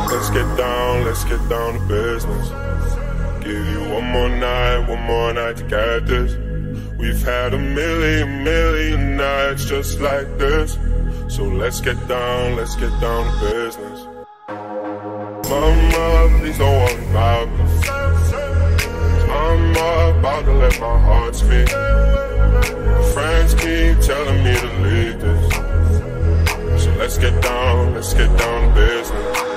Let's get down to business. Give you one more night to get this. We've had a million nights just like this. So let's get down to business. Mama, please don't worry about me. I'm about to let my heart speak. My friends keep telling me to leave this. So let's get down to business.